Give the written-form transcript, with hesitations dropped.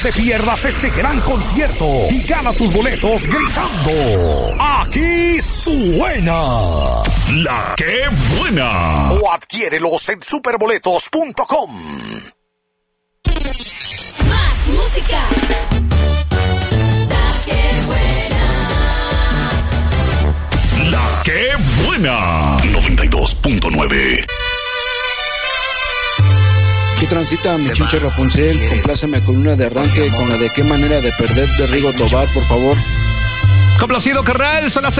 te pierdas este gran concierto y gana tus boletos gritando: ¡aquí suena La que buena! O adquiérelos en superboletos.com. Más música. La que buena. La que buena. 92.9. Aquí transita mi Chinche Rapunzel, compláceme con una de arranque con la de Qué manera de perder de Rigo Tobar, por favor. Complacido, carnal, son las